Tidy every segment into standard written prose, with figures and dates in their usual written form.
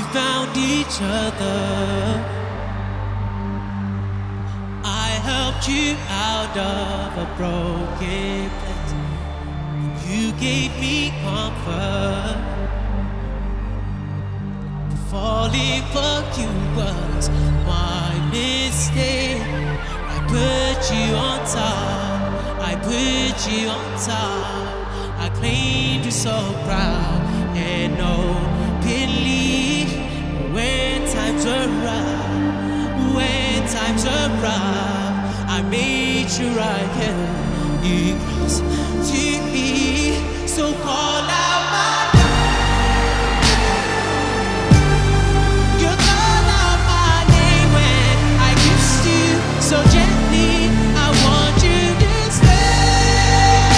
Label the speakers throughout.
Speaker 1: found each other. I helped you out of a broken place. You gave me comfort. Falling for you was my mistake. I put you on top. I put you on top. I claimed you so proud and openly. When times were rough, when times were rough, I made sure I held you close to me. So call out my so gently, I want you to stay.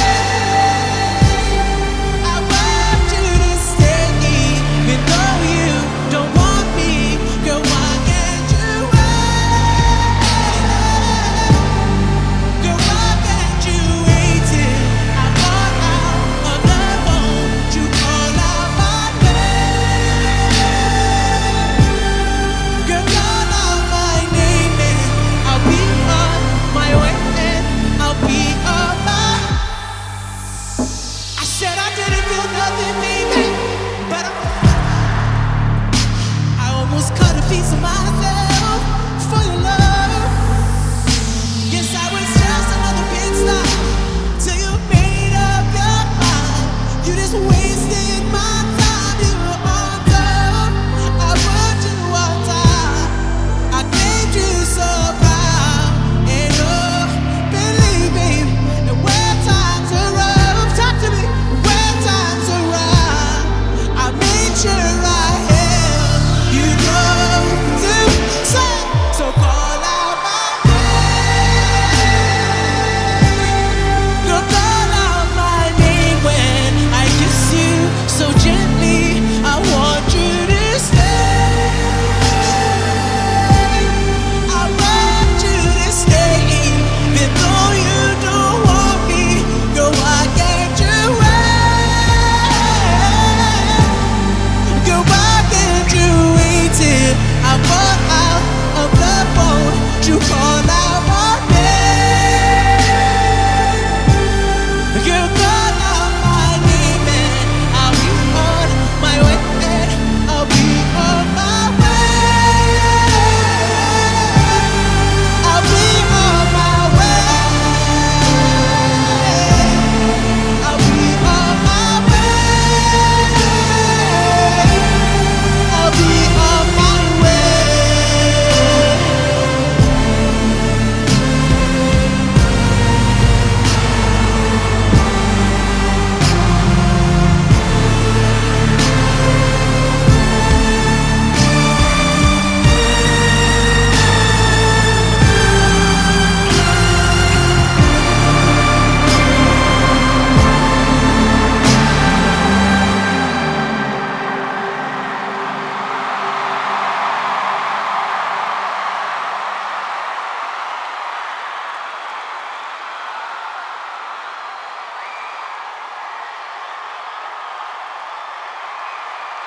Speaker 1: I want you to stay, even though you don't want me. Girl, why can't you wait? Girl, why can't you wait till I fall out of the phone to call out my name? Girl, call out my name and I'll be on my way and I'll be on my. I said I didn't feel nothing, baby, but I almost cut a piece of myself for your love. Yes, I was just another pit stop till you made up your mind. You just wasted